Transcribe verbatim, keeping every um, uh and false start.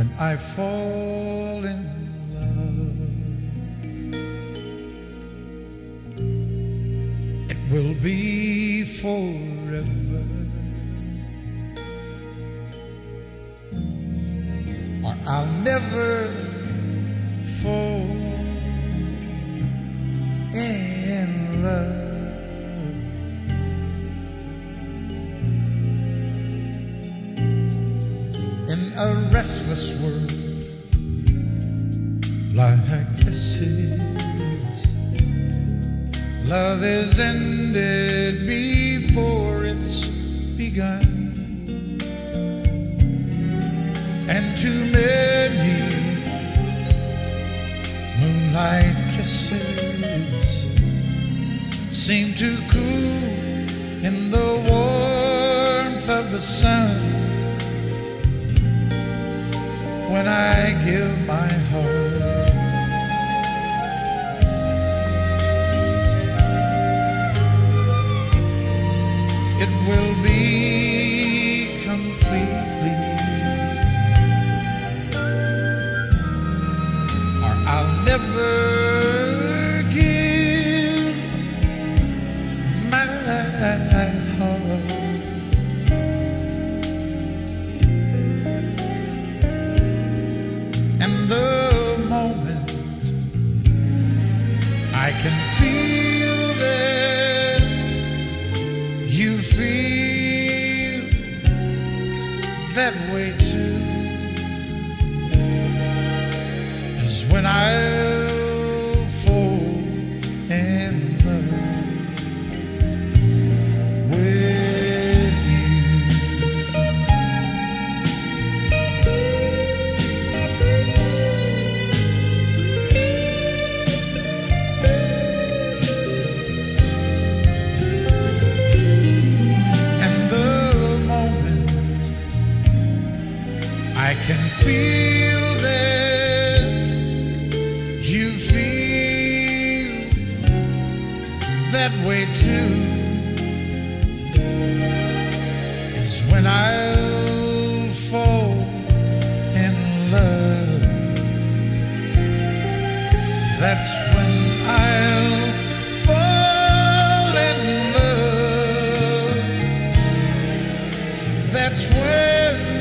when I fall in love, it will be forever, or I'll never fall in love. In a restless world like this is, love is ended before it's begun, and too many moonlight kisses seem to cool in the warmth of the sun. When I give my heart, it will be completely, or I'll never give my heart. I can feel that you feel that way too, is when I'll fall in love with you. I can feel that you feel that way too, is when I'll fall in love. That's when I'll fall in love. That's when